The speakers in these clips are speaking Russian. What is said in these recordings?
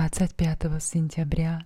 25 сентября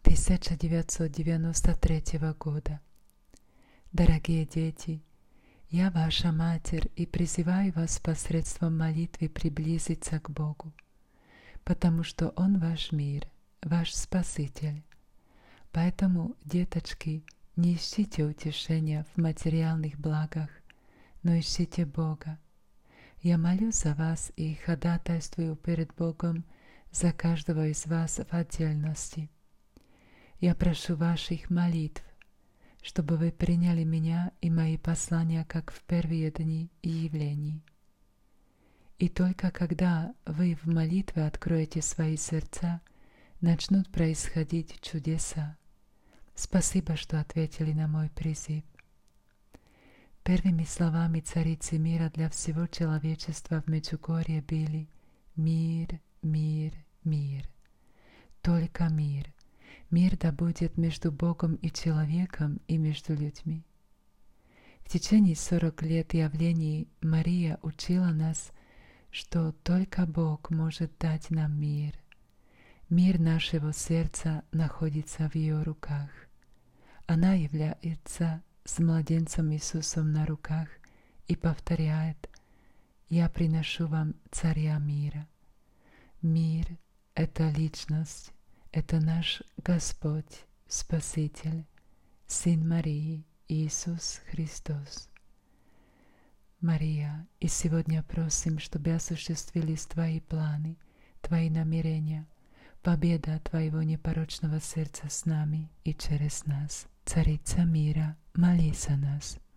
1993 года. Дорогие дети, я ваша Матерь и призываю вас посредством молитвы приблизиться к Богу, потому что Он ваш мир, ваш Спаситель. Поэтому, деточки, не ищите утешения в материальных благах, но ищите Бога. Я молюсь за вас и ходатайствую перед Богом за каждого из вас в отдельности. Я прошу ваших молитв, чтобы вы приняли меня и мои послания как в первые дни явлений. И только когда вы в молитве откроете свои сердца, начнут происходить чудеса. Спасибо, что ответили на мой призыв. Первыми словами Царицы мира для всего человечества в Меджугорье были «Мир, мир, мир». Только мир. Мир да будет между Богом и человеком и между людьми. В течение 40 лет явлений Мария учила нас, что только Бог может дать нам мир. Мир нашего сердца находится в ее руках. Она является с младенцем Иисусом на руках и повторяет: «Я приношу вам Царя мира». Мир — это личность, это наш Господь, Спаситель, Сын Марии, Иисус Христос. Мария, и сегодня просим, чтобы осуществились Твои планы, Твои намерения, победа Твоего непорочного сердца с нами и через нас. Царица мира, молись за нас.